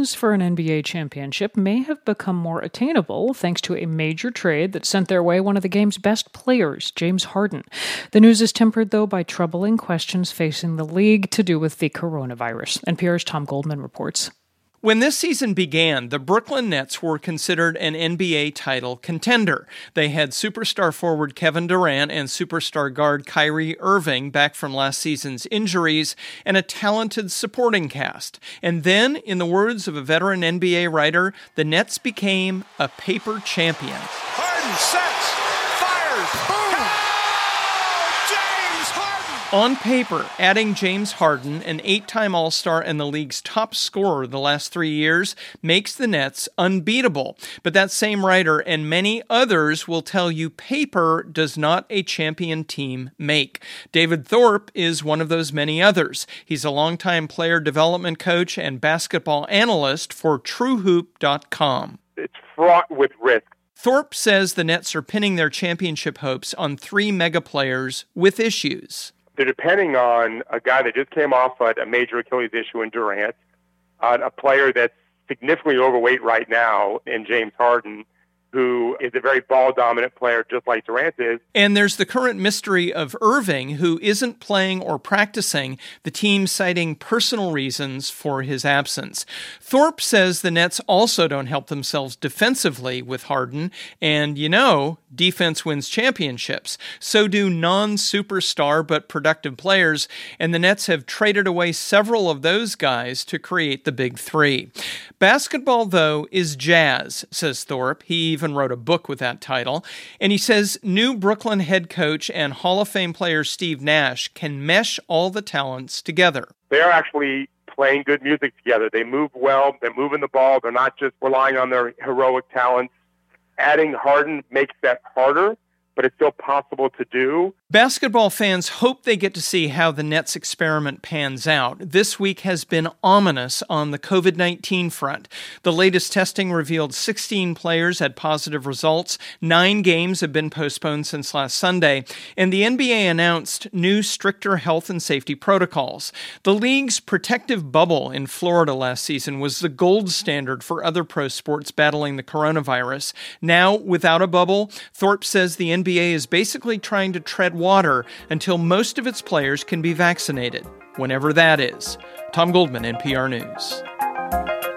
dreams for an NBA championship may have become more attainable thanks to a major trade that sent their way one of the game's best players, James Harden. The news is tempered, though, by troubling questions facing the league to do with the coronavirus. NPR's Tom Goldman reports. When this season began, the Brooklyn Nets were considered an NBA title contender. They had superstar forward Kevin Durant and superstar guard Kyrie Irving back from last season's injuries and a talented supporting cast. And then, in the words of a veteran NBA writer, the Nets became a paper champion. Harden sets, fires, boom! On paper, adding James Harden, an 8-time All-Star and the league's top scorer the last 3 years, makes the Nets unbeatable. But that same writer and many others will tell you paper does not a champion team make. David Thorpe is one of those many others. He's a longtime player development coach and basketball analyst for TrueHoop.com. It's fraught with risk. Thorpe says the Nets are pinning their championship hopes on 3 mega players with issues. They're depending on a guy that just came off a major Achilles issue in Durant, on a player that's significantly overweight right now in James Harden, who is a very ball-dominant player just like Durant is. And there's the current mystery of Irving, who isn't playing or practicing, the team citing personal reasons for his absence. Thorpe says the Nets also don't help themselves defensively with Harden, and defense wins championships. So do non-superstar but productive players, and the Nets have traded away several of those guys to create the big three. Basketball, though, is jazz, says Thorpe. He even wrote a book with that title. And he says new Brooklyn head coach and Hall of Fame player Steve Nash can mesh all the talents together. They are actually playing good music together. They move well. They're moving the ball. They're not just relying on their heroic talents. Adding Harden makes that harder, but it's still possible to do. Basketball fans hope they get to see how the Nets experiment pans out. This week has been ominous on the COVID-19 front. The latest testing revealed 16 players had positive results. 9 games have been postponed since last Sunday, and the NBA announced new stricter health and safety protocols. The league's protective bubble in Florida last season was the gold standard for other pro sports battling the coronavirus. Now, without a bubble, Thorpe says the NBA is basically trying to tread water until most of its players can be vaccinated, whenever that is. Tom Goldman, NPR News.